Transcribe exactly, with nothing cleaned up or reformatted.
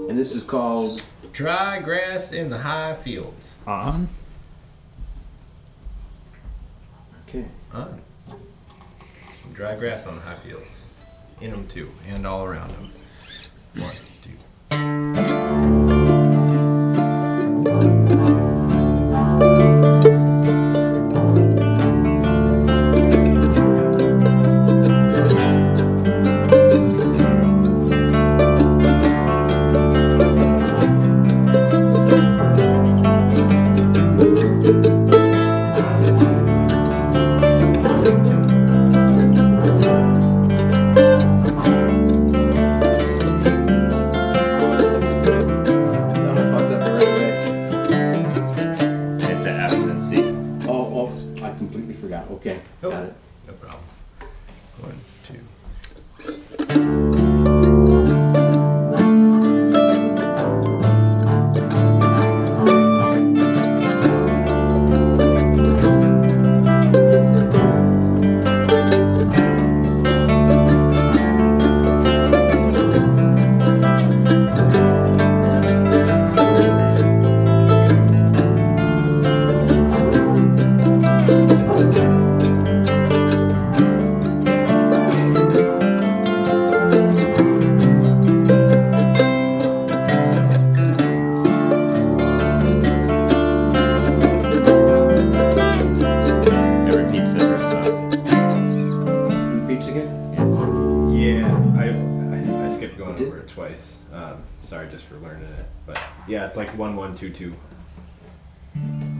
And this is called Dry Grass in the High Fields. On. Okay. On. Dry grass on the high fields. In them too, and all around them. One, two. No, I fucked up the right way. It's the F and then C. Oh, oh, I completely forgot. Okay, Oh, got it. no problem. One, two. It repeats the first one. Repeats again? Yeah, I, I, I skipped going Did- over it twice. Um, sorry just for learning it. But yeah, it's like one, one, two, two.